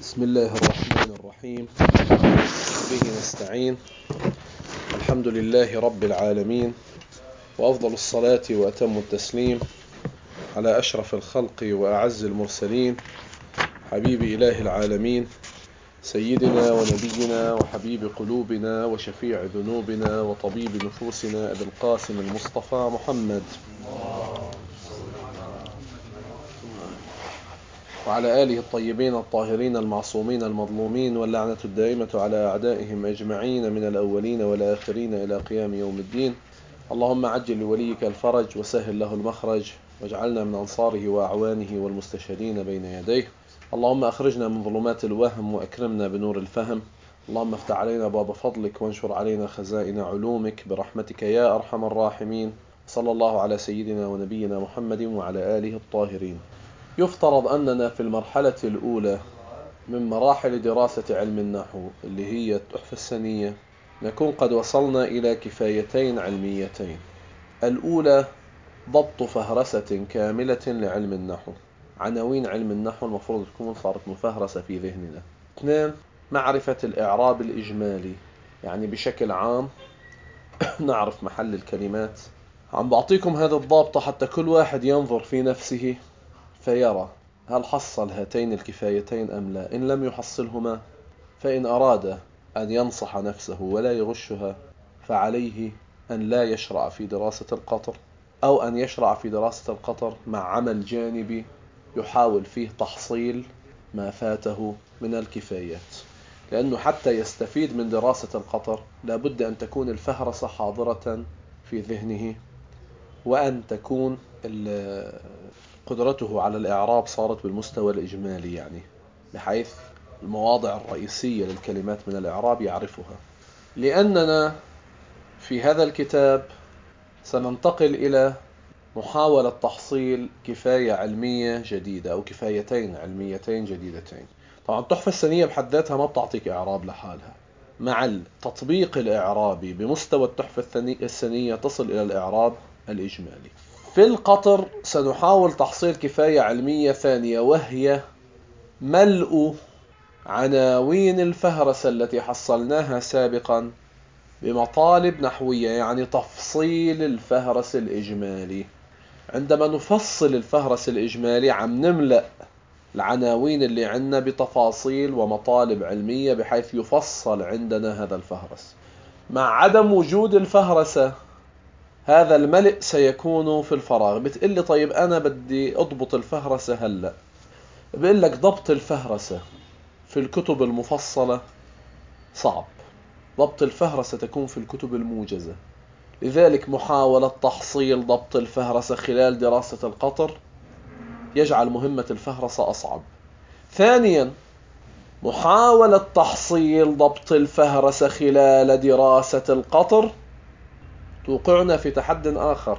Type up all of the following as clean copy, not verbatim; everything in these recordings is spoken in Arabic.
بسم الله الرحمن الرحيم. به نستعين. الحمد لله رب العالمين، وأفضل الصلاة وأتم التسليم على أشرف الخلق وأعز المرسلين، حبيب إله العالمين، سيدنا ونبينا وحبيب قلوبنا وشفيع ذنوبنا وطبيب نفوسنا أبي القاسم المصطفى محمد، وعلى آله الطيبين الطاهرين المعصومين المظلومين، واللعنة الدائمة على أعدائهم أجمعين من الأولين والآخرين إلى قيام يوم الدين. اللهم عجل لوليك الفرج وسهل له المخرج، واجعلنا من أنصاره وأعوانه والمستشهدين بين يديه. اللهم أخرجنا من ظلمات الوهم وأكرمنا بنور الفهم. اللهم افتح علينا باب فضلك وانشر علينا خزائن علومك برحمتك يا أرحم الراحمين. صلى الله على سيدنا ونبينا محمد وعلى آله الطاهرين. يفترض أننا في المرحلة الأولى من مراحل دراسة علم النحو اللي هي التحفة السنية نكون قد وصلنا إلى كفايتين علميتين. الأولى ضبط فهرسة كاملة لعلم النحو، عناوين علم النحو المفروض تكون صارت مفهرسة في ذهننا. 2 معرفة الإعراب الإجمالي، يعني بشكل عام نعرف محل الكلمات. عم بعطيكم هذا الضابط حتى كل واحد ينظر في نفسه فيرى هل حصل هاتين الكفايتين أم لا. إن لم يحصلهما فإن أراد أن ينصح نفسه ولا يغشها فعليه أن لا يشرع في دراسة القطر، أو أن يشرع في دراسة القطر مع عمل جانبي يحاول فيه تحصيل ما فاته من الكفايات، لأنه حتى يستفيد من دراسة القطر لابد أن تكون الفهرسة حاضرة في ذهنه، وأن تكون قدرته على الإعراب صارت بالمستوى الإجمالي، يعني بحيث المواضع الرئيسية للكلمات من الإعراب يعرفها. لأننا في هذا الكتاب سننتقل إلى محاولة تحصيل كفاية علمية جديدة أو كفايتين علميتين جديدتين. طبعا التحفة السنية بحد ذاتها ما بتعطيك إعراب لحالها، مع التطبيق الإعرابي بمستوى التحفة السنية تصل إلى الإعراب الإجمالي. في القطر سنحاول تحصيل كفاية علمية ثانية، وهي ملء عناوين الفهرسة التي حصلناها سابقا بمطالب نحوية، يعني تفصيل الفهرس الإجمالي. عندما نفصل الفهرس الإجمالي عم نملأ العناوين اللي عندنا بتفاصيل ومطالب علمية بحيث يفصل عندنا هذا الفهرس. مع عدم وجود الفهرسة هذا الملء سيكون في الفراغ. بتقلي طيب أنا بدي أضبط الفهرسة هلأ، بقول لك ضبط الفهرسة في الكتب المفصلة صعب، ضبط الفهرسة تكون في الكتب الموجزة. لذلك محاولة تحصيل ضبط الفهرسة خلال دراسة القطر يجعل مهمة الفهرسة أصعب. ثانيا، محاولة تحصيل ضبط الفهرسة خلال دراسة القطر توقعنا في تحد آخر.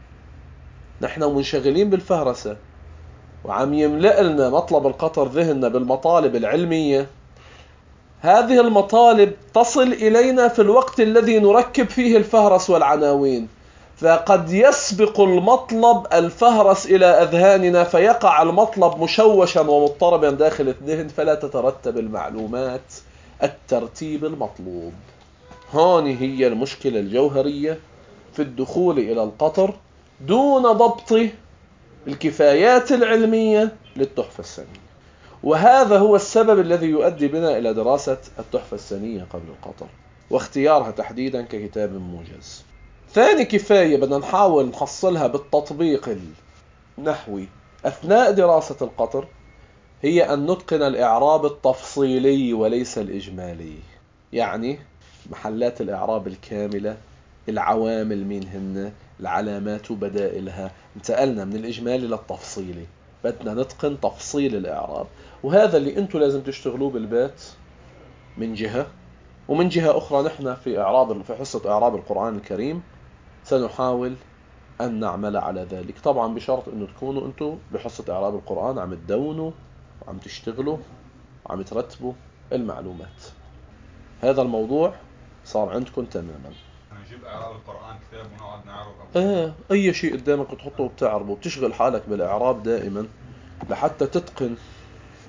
نحن منشغلين بالفهرسة وعم يملأ لنا مطلب القطر ذهننا بالمطالب العلمية. هذه المطالب تصل إلينا في الوقت الذي نركب فيه الفهرس والعناوين، فقد يسبق المطلب الفهرس إلى أذهاننا فيقع المطلب مشوشا ومضطربا داخل الذهن، فلا تترتب المعلومات الترتيب المطلوب. هون هي المشكلة الجوهرية في الدخول إلى القطر دون ضبط الكفايات العلمية للتحفة السنية. وهذا هو السبب الذي يؤدي بنا إلى دراسة التحفة السنية قبل القطر واختيارها تحديدا ككتاب موجز. ثاني كفاية بدنا نحاول نحصلها بالتطبيق النحوي أثناء دراسة القطر هي أن نتقن الإعراب التفصيلي وليس الإجمالي، يعني محلات الإعراب الكاملة، العوامل مين هن، العلامات وبدائلها. انتقلنا من الإجمالي للتفصيلي، بدنا نتقن تفصيل الإعراب، وهذا اللي انتم لازم تشتغلوه بالبيت من جهة، ومن جهة أخرى نحن في حصة إعراب القرآن الكريم سنحاول أن نعمل على ذلك، طبعا بشرط أنه تكونوا أنتم بحصة إعراب القرآن عم تدونوا وعم تشتغلوا وعم ترتبوا المعلومات. هذا الموضوع صار عندكم تماما. نجيب إعراب القرآن كتاب ونقعد نعرب أي شيء قدامك بتحطه وبتعربه، بتشغل حالك بالإعراب دائما لحتى تتقن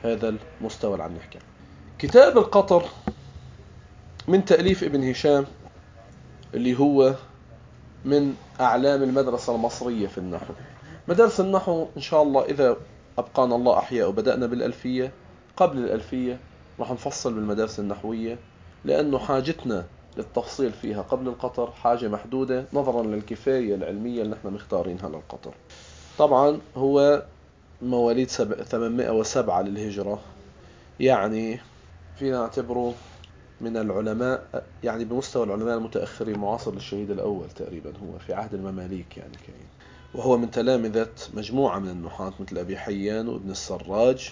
هذا المستوى اللي عم نحكي. كتاب القطر من تأليف ابن هشام، اللي هو من أعلام المدرسة المصرية في النحو. مدارس النحو إن شاء الله إذا أبقانا الله أحياء وبدأنا بالألفية، قبل الألفية راح نفصل بالمدارس النحوية، لأنه حاجتنا للتفصيل فيها قبل القطر حاجة محدودة نظرا للكفاية العلمية اللي نحن مختارينها للقطر. طبعا هو مواليد 807 للهجرة، يعني فينا نعتبره من العلماء، يعني بمستوى العلماء المتأخرين، معاصر للشهيد الأول تقريبا، هو في عهد المماليك يعني كان، وهو من تلامذة مجموعة من النحاة مثل أبي حيان وابن السراج.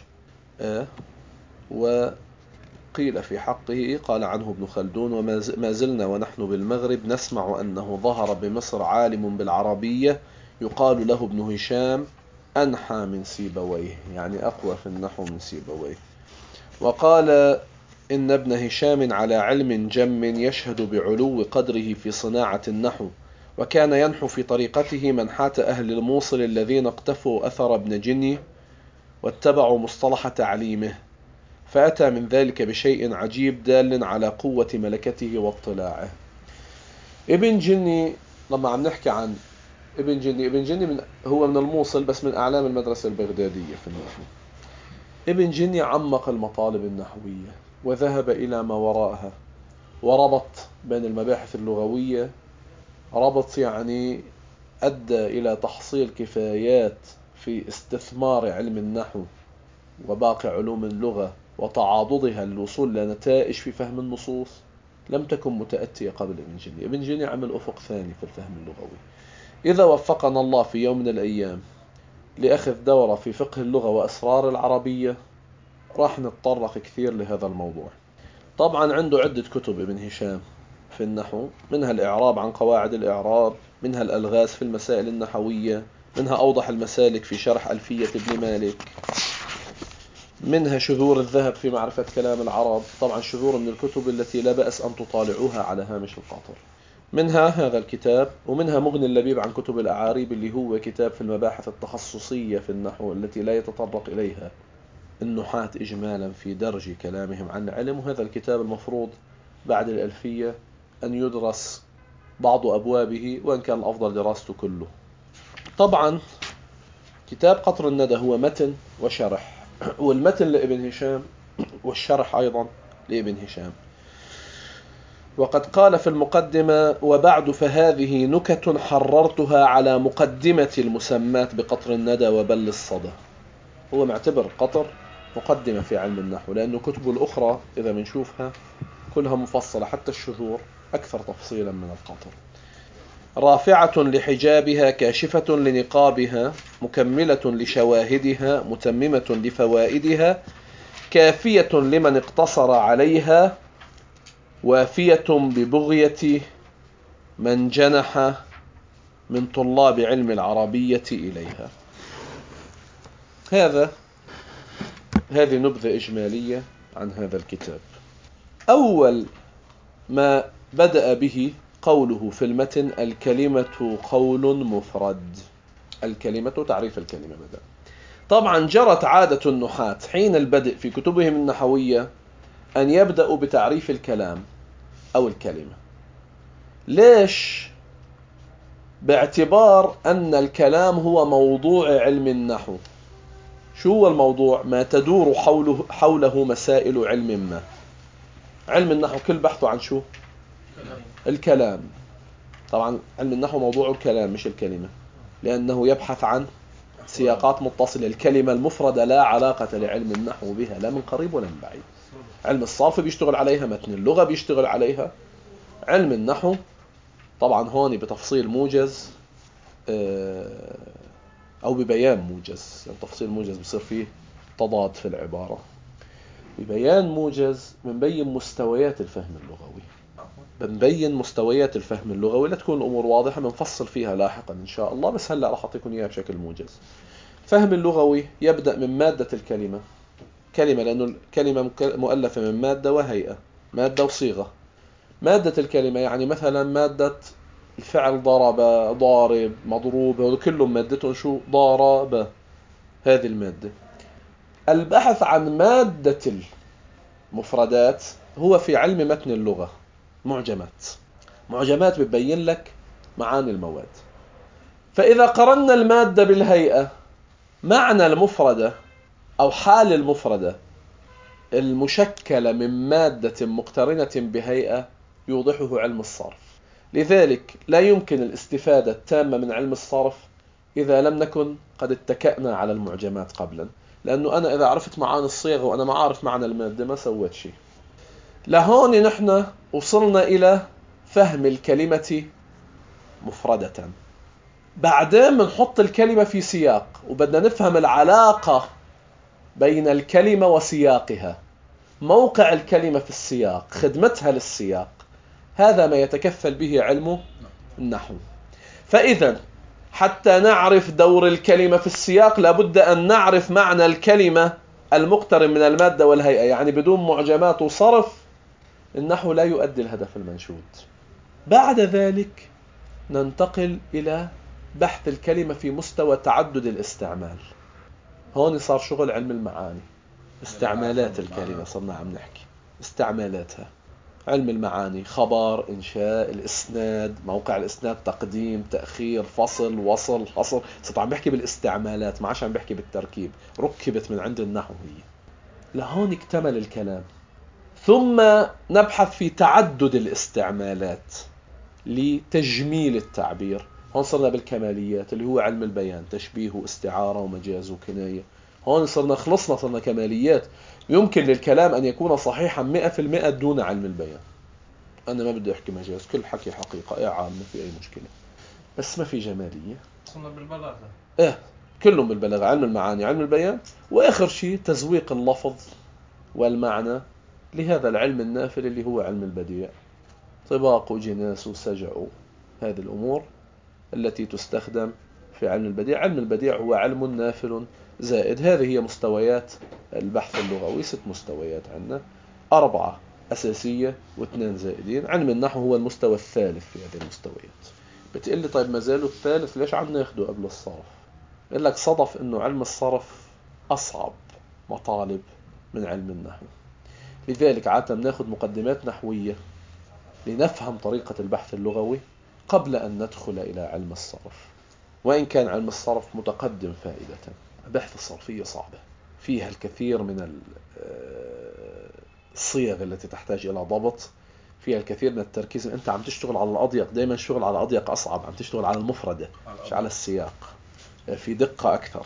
وقيل في حقه، قال عنه ابن خلدون: وما زلنا ونحن بالمغرب نسمع أنه ظهر بمصر عالم بالعربية يقال له ابن هشام أنحى من سيبويه، يعني أقوى في النحو من سيبويه. وقال إن ابن هشام على علم جم يشهد بعلو قدره في صناعة النحو، وكان ينحو في طريقته منحاة أهل الموصل الذين اقتفوا أثر ابن جني واتبعوا مصطلح تعليمه، فأتى من ذلك بشيء عجيب دال على قوة ملكته واطلاعه. ابن جني، لما عم نحكي عن ابن جني هو من الموصل، بس من أعلام المدرسة البغدادية في النحو. ابن جني عمق المطالب النحوية وذهب إلى ما وراءها، وربط بين المباحث اللغوية، ربط يعني أدى إلى تحصيل كفايات في استثمار علم النحو وباقي علوم اللغة وتعاضدها للوصول لنتائج في فهم النصوص لم تكن متأتية قبل ابن جني. ابن جني عمل أفق ثاني في الفهم اللغوي. إذا وفقنا الله في يوم من الأيام لأخذ دورة في فقه اللغة وأسرار العربية، راح نتطرق كثير لهذا الموضوع. طبعا عنده عدة كتب ابن هشام في النحو، منها الإعراب عن قواعد الإعراب، منها الألغاز في المسائل النحوية، منها أوضح المسالك في شرح ألفية ابن مالك، منها شذور الذهب في معرفة كلام العرب. طبعا شذور من الكتب التي لا بأس أن تطالعوها على هامش القطر. منها هذا الكتاب، ومنها مغني اللبيب عن كتب الأعاريب، اللي هو كتاب في المباحث التخصصية في النحو التي لا يتطرق إليها النحاة إجمالا في درج كلامهم عن العلم. وهذا الكتاب المفروض بعد الألفية أن يدرس بعض أبوابه، وإن كان الأفضل دراسته كله. طبعا كتاب قطر الندى هو متن وشرح، والمتن لابن هشام والشرح أيضا لابن هشام. وقد قال في المقدمة: وبعد فهذه نكت حررتها على مقدمة المسمات بقطر الندى وبل الصدى. هو معتبر قطر مقدمة في علم النحو، لأنه كتبه الأخرى إذا بنشوفها كلها مفصلة، حتى الشذور أكثر تفصيلا من القطر. رافعة لحجابها، كاشفة لنقابها، مكملة لشواهدها، متممة لفوائدها، كافية لمن اقتصر عليها، وافية ببغية من جنح من طلاب علم العربية إليها. هذه نبذة إجمالية عن هذا الكتاب. أول ما بدأ به قوله في المتن: الكلمة قول مفرد. الكلمة، تعريف الكلمة بدأ. طبعا جرت عادة النحاة حين البدء في كتبهم النحوية أن يبدأوا بتعريف الكلام أو الكلمة. ليش؟ باعتبار أن الكلام هو موضوع علم النحو. شو هو الموضوع؟ ما تدور حوله مسائل علم ما. علم النحو كل بحثه عن شو؟ الكلام. طبعا علم النحو موضوع الكلام مش الكلمة، لأنه يبحث عن سياقات متصلة. الكلمة المفردة لا علاقة لعلم النحو بها، لا من قريب ولا من بعيد. علم الصرف بيشتغل عليها، متن اللغة بيشتغل عليها، علم النحو طبعا هون بتفصيل موجز أو ببيان موجز. يعني تفصيل موجز بصير فيه تضاد في العبارة. ببيان موجز بنبين مستويات الفهم اللغوي، بنبين مستويات الفهم اللغوي لتكون الأمور واضحة، بنفصل فيها لاحقا إن شاء الله، بس هلأ راح أعطيكم إياها بشكل موجز. فهم اللغوي يبدأ من مادة الكلمة. كلمة لأنه الكلمة مؤلفة من مادة وهيئة، مادة وصيغة. مادة الكلمة يعني مثلا مادة الفعل ضرب، ضارب، مضروب، هذول كلهم مادتهم شو؟ ضرب، هذه المادة. البحث عن مادة المفردات هو في علم متن اللغة معجمات بتبين لك معاني المواد. فإذا قرنا المادة بالهيئة، معنى المفردة أو حال المفردة المشكلة من مادة مقترنة بهيئة يوضحه علم الصرف. لذلك لا يمكن الاستفادة التامة من علم الصرف إذا لم نكن قد اتكأنا على المعجمات قبلا، لأنه أنا إذا عرفت معاني الصيغة وأنا ما عارف معنى المادة ما سويت شيء. لهون نحن وصلنا إلى فهم الكلمة مفردة. بعدين بنحط الكلمة في سياق وبدنا نفهم العلاقة بين الكلمة وسياقها، موقع الكلمة في السياق، خدمتها للسياق. هذا ما يتكفل به علم النحو. فإذا حتى نعرف دور الكلمة في السياق لابد أن نعرف معنى الكلمة المقترن من المادة والهيئة. يعني بدون معجمات وصرف النحو لا يؤدي الهدف المنشود. بعد ذلك ننتقل إلى بحث الكلمة في مستوى تعدد الاستعمال. هون صار شغل علم المعاني، استعمالات الكلمة صرنا عم نحكي استعمالاتها. علم المعاني، خبر، إنشاء، الإسناد، موقع الإسناد، تقديم، تأخير، فصل، وصل، حصر. صرت عم بحكي بالاستعمالات، ما عادش عم بحكي بالتركيب، ركبت من عند النحو هي. لهون اكتمل الكلام. ثم نبحث في تعدد الاستعمالات لتجميل التعبير. هون صرنا بالكماليات اللي هو علم البيان، تشبيه واستعارة ومجاز وكناية. هون صرنا كماليات. يمكن للكلام أن يكون صحيحا 100% دون علم البيان. أنا ما بدي أحكي مجاز، كل حكي حقيقة عام، ما في أي مشكلة، بس ما في جمالية. صرنا بالبلاغة. كلهم بالبلاغة، علم المعاني، علم البيان، وآخر شيء تزويق اللفظ والمعنى لهذا العلم النافل اللي هو علم البديع. طباق وجناس وسجع، هذه الأمور التي تستخدم في علم البديع. علم البديع هو علم نافل زائد. هذه هي مستويات البحث اللغوي، 6 مستويات عندنا، 4 أساسية و2 زائدين. علم النحو هو المستوى الثالث في هذه المستويات. بتقول لي طيب ما زالوا الثالث، ليش عم ناخده قبل الصرف؟ قل لك صدف انه علم الصرف أصعب مطالب من علم النحو، لذلك عادة بناخذ مقدمات نحوية لنفهم طريقة البحث اللغوي قبل أن ندخل إلى علم الصرف. وإن كان علم الصرف متقدم فائدة، البحث الصرفية صعبة، فيها الكثير من الصيغ التي تحتاج إلى ضبط، فيها الكثير من التركيز. أنت عم تشتغل على الأضيق، دائما الشغل على الأضيق أصعب، عم تشتغل على المفردة مش على السياق، في دقة أكثر.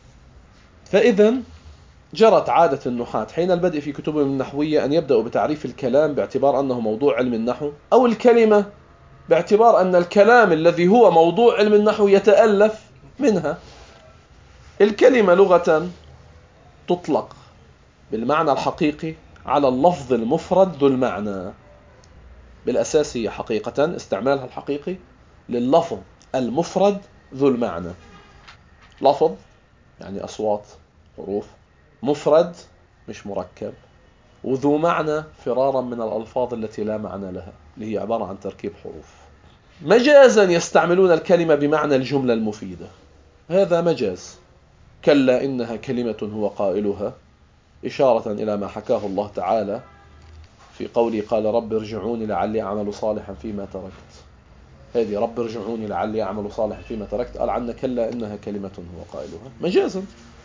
فإذا جرت عادة النحاة حين البدء في كتبهم النحوية أن يبدأوا بتعريف الكلام باعتبار أنه موضوع علم النحو، أو الكلمة باعتبار أن الكلام الذي هو موضوع علم النحو يتألف منها. الكلمة لغة تطلق بالمعنى الحقيقي على اللفظ المفرد ذو المعنى. بالأساس هي حقيقة استعمالها الحقيقي لللفظ المفرد ذو المعنى. لفظ يعني أصوات، حروف، مفرد مش مركب، وذو معنى فرارا من الألفاظ التي لا معنى لها اللي هي عبارة عن تركيب حروف. مجازا يستعملون الكلمة بمعنى الجملة المفيدة، هذا مجاز. كلا إنها كلمة هو قائلها، إشارة إلى ما حكاه الله تعالى في قوله قال رب ارجعوني لعلي أعمل صالحا فيما تركت. هذه رب ارجعوني لعلي أعمل صالحا فيما تركت، قال عنا كلا إنها كلمة هو قائلها مجازا.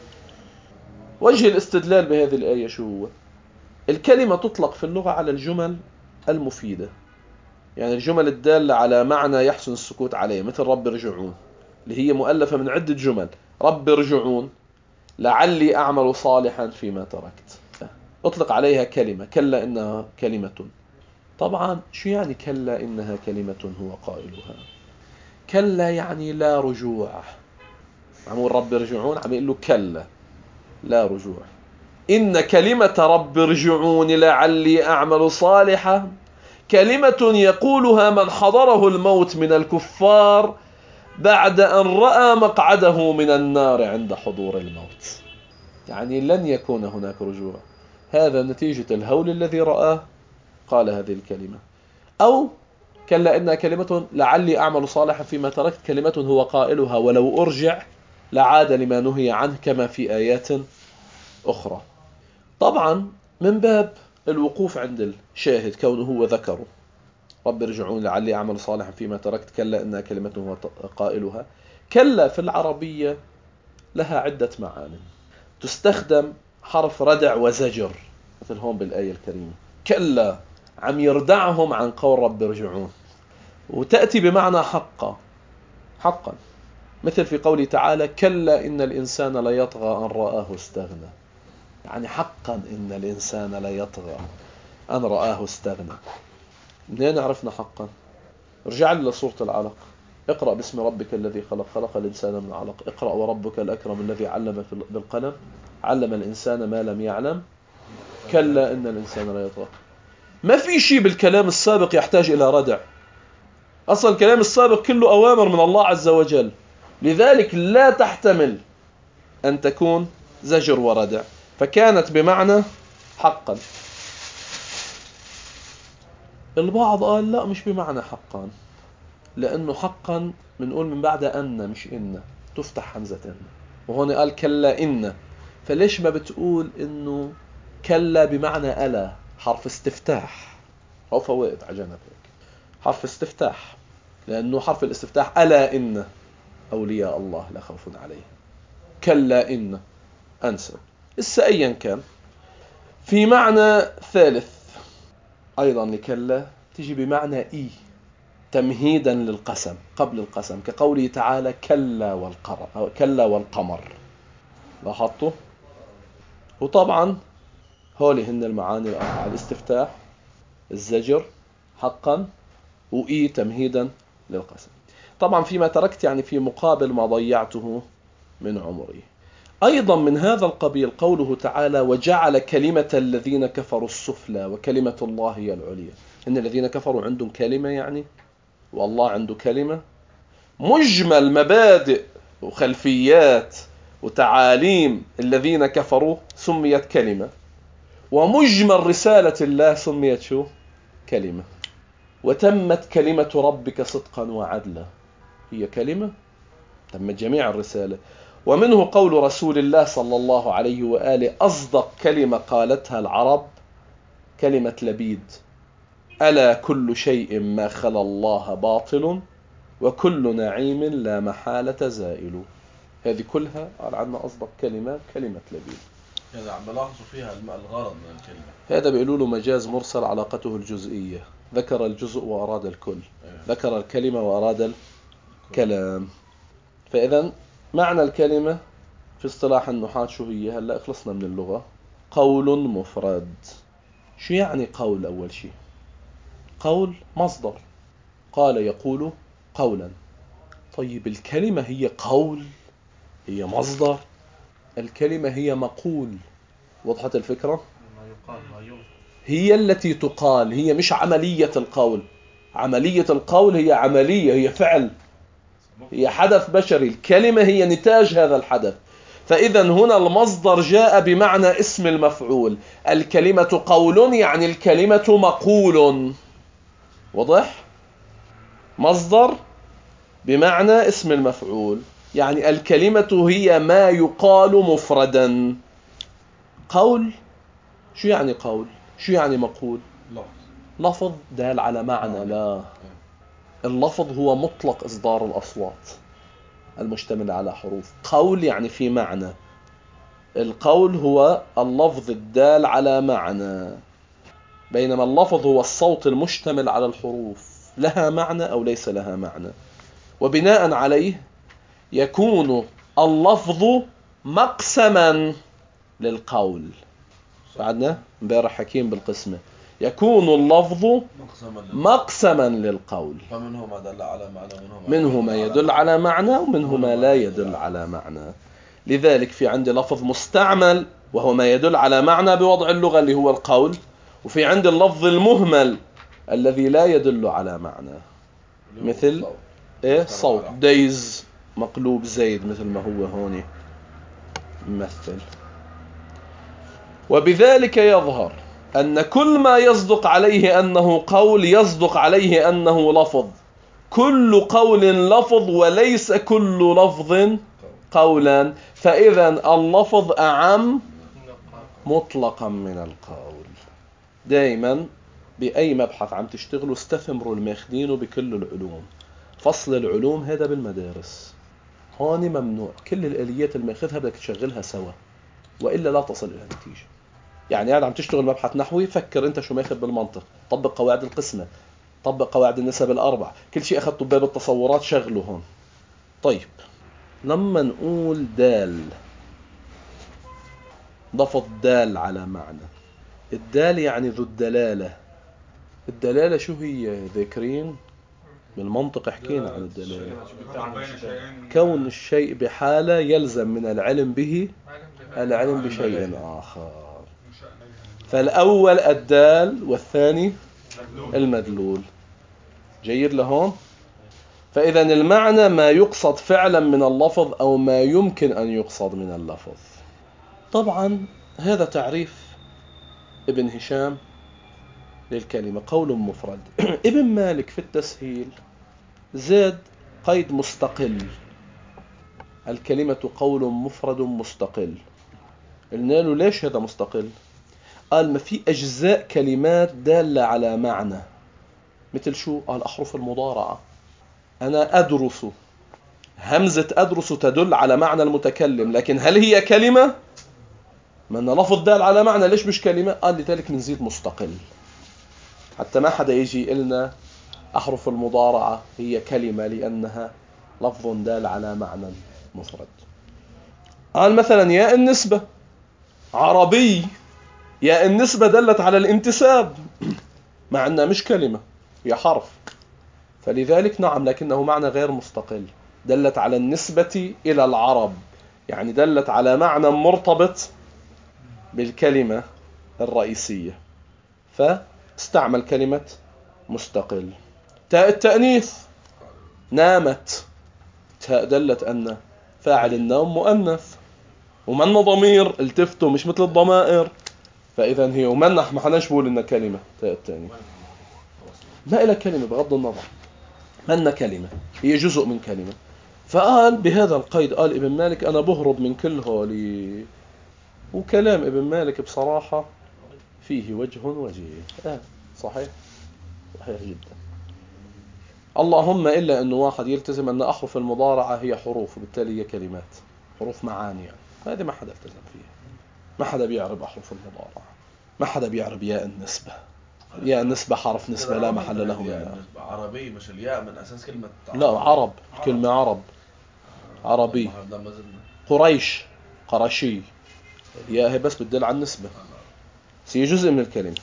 وجه الاستدلال بهذه الآية شو هو؟ الكلمة تطلق في اللغة على الجمل المفيدة، يعني الجمل الدالة على معنى يحسن السكوت عليه، مثل رب ارجعون اللي هي مؤلفة من عدة جمل. رب ارجعون لعلي أعمل صالحا فيما تركت، أطلق عليها كلمة. كلا إنها كلمة. طبعا شو يعني كلا إنها كلمة هو قائلها؟ كلا يعني لا رجوع. عمول رب ارجعون عم يقول له كلا لا رجوع. إن كلمة رب ارجعون لعلي أعمل صالحا كلمة يقولها من حضره الموت من الكفار بعد أن رأى مقعده من النار عند حضور الموت. يعني لن يكون هناك رجوع، هذا نتيجة الهول الذي رآه قال هذه الكلمة. أو كلا إنها كلمة لعلي أعمل صالحا فيما تركت كلمة هو قائلها ولو أرجع لعاد لما نهي عنه، كما في آيات أخرى. طبعا من باب الوقوف عند الشاهد كونه هو ذكره، رب ارجعون لعلي أعمل صالحا فيما تركت كلا إنها كلمة هو قائلها. كلا في العربية لها عدة معاني، تستخدم حرف ردع وزجر، مثل هون بالآية الكريمة كلا عم يردعهم عن قول رب ارجعون. وتأتي بمعنى حقا، مثل في قوله تعالى كلا إن الإنسان لا يطغى أن رآه استغنى. يعني حقا إن الإنسان لا يطغى أن رآه استغنى. منين عرفنا حقا؟ رجع لنا سورة العلق، اقرأ باسم ربك الذي خلق، خلق الإنسان من علق، اقرأ وربك الأكرم الذي علم بالقلم، علم الإنسان ما لم يعلم، كلا إن الإنسان لا يطغى. ما في شيء بالكلام السابق يحتاج إلى ردع، أصلا الكلام السابق كله أوامر من الله عز وجل، لذلك لا تحتمل أن تكون زجر وردع، فكانت بمعنى حقا. البعض قال لا مش بمعنى حقا، لأنه حقا بنقول من بعد أن مش إن، تفتح همزة إن، وهون قال كلا إن، فليش ما بتقول إنه كلا بمعنى ألا، حرف استفتاح أو فوائد عجنب هيك، حرف استفتاح، لأنه حرف الاستفتاح ألا إن أولياء الله لا خوف عليهم، كلا إن أنسب. أيا كان، في معنى ثالث أيضا لكلا تجي بمعنى إي، تمهيدا للقسم قبل القسم، كقوله تعالى كلا والقمر. لاحظتوا؟ وطبعا هولي هن المعاني الأربعة: الاستفتاح، الزجر حقا، وإي تمهيدا للقسم. طبعا فيما تركت يعني في مقابل ما ضيعته من عمري. أيضا من هذا القبيل قوله تعالى وجعل كلمة الذين كفروا السفلى وكلمة الله هي العليا. إن الذين كفروا عندهم كلمة يعني، والله عنده كلمة. مجمل مبادئ وخلفيات وتعاليم الذين كفروا سميت كلمة، ومجمل رسالة الله سميت شو؟ كلمة. وتمت كلمة ربك صدقا وعدلا، هي كلمة تمت جميع الرسالة. ومنه قول رسول الله صلى الله عليه وآله أصدق كلمة قالتها العرب كلمة لبيد: ألا كل شيء ما خلا الله باطل وكل نعيم لا محالة زائل. هذه كلها قال عنها أصدق كلمة لبيد. هذا عم بلاحظوا فيها الغرض من الكلمة. هذا بيقولوا له مجاز مرسل علاقته الجزئية، ذكر الجزء وأراد الكل، ذكر الكلمة وأراد الكلام. فإذا معنى الكلمة في اصطلاح النحاة شو هي؟ هلأ خلصنا من اللغة. قول مفرد. شو يعني قول؟ أول شيء قول مصدر، قال يقول قولا. طيب الكلمة هي قول؟ هي مصدر؟ الكلمة هي مقول. وضحت الفكرة؟ ما يقال ما يوصف. هي التي تقال، هي مش عملية القول. عملية القول هي عملية، هي فعل، هي حدث بشري. الكلمة هي نتاج هذا الحدث. فإذا هنا المصدر جاء بمعنى اسم المفعول. الكلمة قول يعني الكلمة مقول. واضح؟ مصدر بمعنى اسم المفعول، يعني الكلمة هي ما يقال مفردا. قول شو يعني قول؟ شو يعني مقول؟ لفظ دال على معنى. لا، اللفظ هو مطلق إصدار الأصوات المشتمل على حروف. قول يعني في معنى. القول هو اللفظ الدال على معنى، بينما اللفظ هو الصوت المشتمل على الحروف لها معنى أو ليس لها معنى. وبناء عليه يكون اللفظ مقسما للقول. بعدنا امبارح حكيم بالقسمة. يكون اللفظ مقسما للقول، فمنه ما دل على معنى، منه ما يدل على معنى ومنه ما لا يدل على معنى. لذلك في عندي لفظ مستعمل وهو ما يدل على معنى بوضع اللغة اللي هو القول، وفي عندي اللفظ المهمل الذي لا يدل على معنى، مثل صوت دايز مقلوب زيد، مثل ما هو هون ممثل. وبذلك يظهر أن كل ما يصدق عليه أنه قول يصدق عليه أنه لفظ. كل قول لفظ وليس كل لفظ قولا. فإذا اللفظ أعم مطلقا من القول. دائما بأي مبحث عم تشتغلوا استثمروا الماخدينه بكل العلوم. فصل العلوم هذا بالمدارس، هون ممنوع. كل الآليات الماخذها بدك تشغلها سوا، وإلا لا تصل إلى نتيجة. يعني عم تشتغل مبحث نحوي، فكر أنت شو ماخذ بالمنطق، طبق قواعد القسمة، طبق قواعد النسب الأربع، كل شيء أخذته بباب التصورات شغله هون. طيب، لما نقول دال، لفظ دال على معنى. الدال يعني ذو الدلالة. الدلالة شو هي؟ ذاكرين بالمنطق حكينا عن الدلالة. كون الشيء بحالة يلزم من العلم به العلم بشيء آخر. فالأول الدال والثاني المدلول. جيد لهون؟ فإذا المعنى ما يقصد فعلا من اللفظ أو ما يمكن أن يقصد من اللفظ. طبعا هذا تعريف ابن هشام للكلمة، قول مفرد. ابن مالك في التسهيل زاد قيد مستقل. الكلمة قول مفرد مستقل. قلنا له ليش هذا مستقل؟ قال ما في أجزاء كلمات دالة على معنى. مثل شو؟ قال أحرف المضارعة. أنا أدرس، همزة أدرس تدل على معنى المتكلم، لكن هل هي كلمة؟ من لفظ دال على معنى، ليش مش كلمة؟ قال لذلك نزيد مستقل، حتى ما حدا يجي يقلنا أحرف المضارعة هي كلمة لأنها لفظ دال على معنى مفرد. قال مثلا ياء النسبة عربي، ياء النسبة دلت على الانتساب مع أنها مش كلمة، هي حرف، فلذلك نعم لكنه معنى غير مستقل. دلت على النسبة إلى العرب، يعني دلت على معنى مرتبط بالكلمة الرئيسية، فاستعمل كلمة مستقل. تاء التأنيث نامت، تاء دلت أن فاعل النوم مؤنث، ومن ضمير التفتوا مش مثل الضمائر، فإذا هي ومنح ما حناش بقول إنها كلمة. تاء التأنيث ما إلى كلمة بغض النظر، أن كلمة هي جزء من كلمة. فقال بهذا القيد، قال ابن مالك أنا بهرب من كل هولي. وكلام ابن مالك بصراحة فيه وجه وجيه. صحيح، صحيح جدا. اللهم إلا أنه واحد يلتزم أن أحرف المضارعة هي حروف، وبالتالي هي كلمات، حروف معاني يعني. هذه ما حدا التزم فيها. ما حدا بيعرب أحرف المضارعة، ما حدا بيعرب ياء النسبة. ياء النسبة حرف نسبة لا محل له من عربي، مش الياء من أساس كلمة لا عرب، كلمة عرب، عربي. قريش، قرشي، الياء هي بس بتدل على النسبة، هي جزء من الكلمة.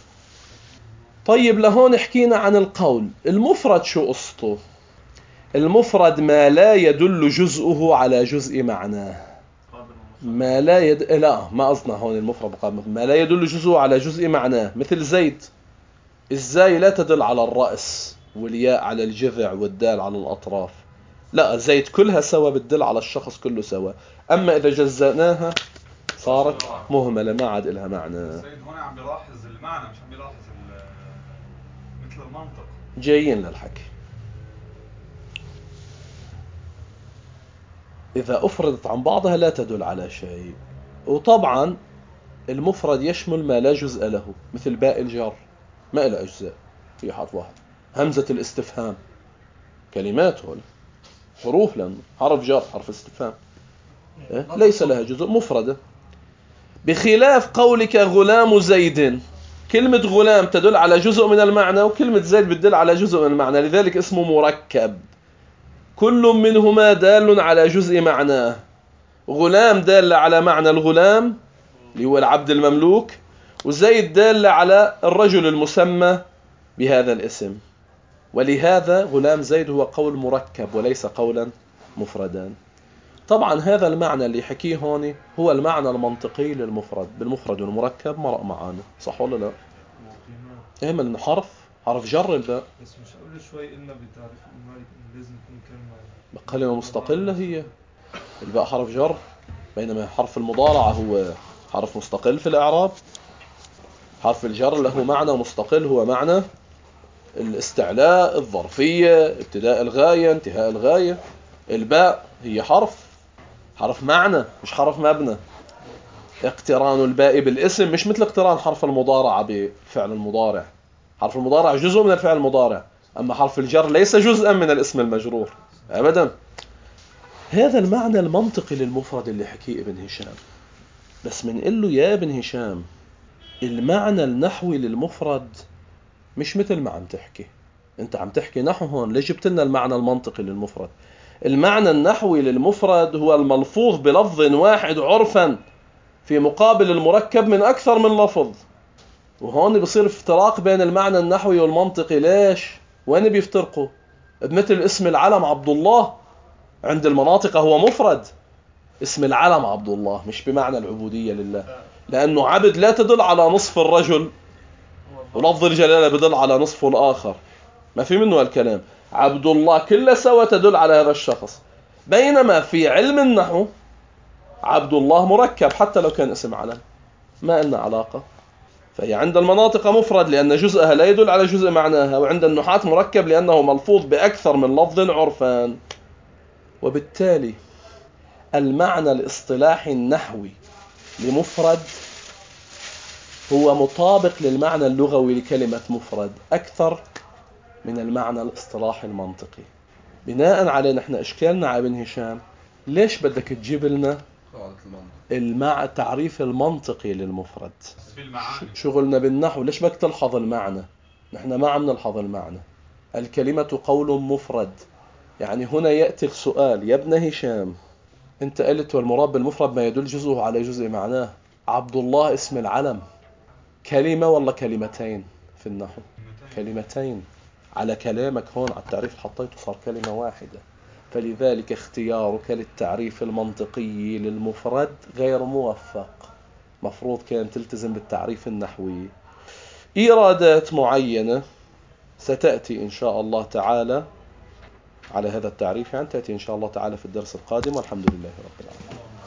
طيب لهون حكينا عن القول. المفرد شو قصته؟ المفرد ما لا يدل جزءه على جزء معناه. ما لا لا ما قصدنا هون المفرد ما لا يدل جزءه على جزء معناه. مثل زيد، الزاي لا تدل على الرأس، والياء على الجذع، والدال على الأطراف. لا، زيد كلها سوا بتدل على الشخص كله سوا. أما إذا جزأناها صارت مهملة ما عاد لها معنى. السيد هنا عم بيلاحظ المعنى مش عم بيلاحظ مثل المنطق. جايين للحكي. إذا أفردت عن بعضها لا تدل على شيء. وطبعا المفرد يشمل ما لا جزء له، مثل باء الجر ما له أجزاء، في حرف واحد. همزة الاستفهام كلمات هول حروف، لأنه حرف جر حرف استفهام ليس لها جزء، مفردة. بخلاف قولك غلام زيد، كلمة غلام تدل على جزء من المعنى، وكلمة زيد بتدل على جزء من المعنى، لذلك اسمه مركب، كل منهما دال على جزء معناه. غلام دال على معنى الغلام اللي هو العبد المملوك، وزيد دال على الرجل المسمى بهذا الاسم. ولهذا غلام زيد هو قول مركب وليس قولا مفردا. طبعا هذا المعنى اللي حكيه هون هو المعنى المنطقي للمفرد. بالمفرد والمركب مرق معانا، صح ولا لا؟ ايه، من حرف جر الباء. بس مش قبل شوي قلنا بتعريف المالك إن لازم يكون كلمة مستقلة هي الباء حرف جر، بينما حرف المضارعة هو حرف مستقل في الإعراب. حرف الجر له معنى مستقل، هو معنى الاستعلاء، الظرفية، ابتداء الغاية، انتهاء الغاية. الباء هي حرف معنى مش حرف مبنى. اقتران الباء بالاسم مش مثل اقتران حرف المضارعة بفعل المضارع. حرف المضارع جزء من الفعل المضارع، أما حرف الجر ليس جزءا من الاسم المجرور أبدا. هذا المعنى المنطقي للمفرد اللي حكيه ابن هشام. بس منقول له يا ابن هشام، المعنى النحوي للمفرد مش مثل ما عم تحكي. انت عم تحكي نحو هون، ليش جبت لنا المعنى المنطقي للمفرد؟ المعنى النحوي للمفرد هو الملفوظ بلفظ واحد عرفا في مقابل المركب من أكثر من لفظ. وهون بصير افتراق بين المعنى النحوي والمنطقي. ليش؟ وين بيفترقوا؟ بمثل اسم العلم عبد الله، عند المناطق هو مفرد. اسم العلم عبد الله مش بمعنى العبودية لله، لأنه عبد لا تدل على نصف الرجل، ولفظ الجلالة بدل على نصفه الآخر. ما في منه الكلام. عبد الله كل سوى تدل على هذا الشخص. بينما في علم النحو عبد الله مركب حتى لو كان اسم علم، ما لنا علاقة. فهي عند المناطق مفرد لأن جزءها لا يدل على جزء معناها، وعند النحاة مركب لأنه ملفوظ بأكثر من لفظ عرفان. وبالتالي المعنى الاصطلاحي النحوي لمفرد هو مطابق للمعنى اللغوي لكلمة مفرد أكثر من المعنى الاصطلاحي المنطقي. بناء عليه نحن إشكالنا على ابن هشام، ليش بدك تجيب لنا التعريف المنطقي للمفرد؟ في المعاني شغلنا بالنحو، ليش بدك تلحظ المعنى؟ نحن ما عم نلحظ المعنى. الكلمة قول مفرد. يعني هنا يأتي السؤال، يا ابن هشام انت قلت والمراد بالمفرد ما يدل جزءه على جزء معناه. عبد الله اسم العلم كلمة ولا كلمتين في النحو؟ كلمتين. على كلامك هون على التعريف اللي حطيته صار كلمة واحدة. فلذلك اختيارك للتعريف المنطقي للمفرد غير موفق. مفروض كان تلتزم بالتعريف النحوي. إيرادات معينة ستأتي إن شاء الله تعالى على هذا التعريف، يعني تأتي إن شاء الله تعالى في الدرس القادم، والحمد لله رب العالمين.